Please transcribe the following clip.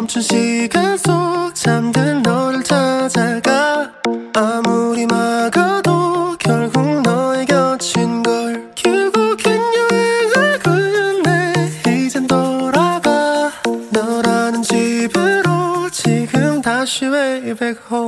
멈춘 시간 속 잠든 너를 찾아가. 아무리 막아도 결국 너의 곁인걸. 결국엔 여행을 끝내 이젠 돌아가 너라는 집으로. 지금 다시 way back home.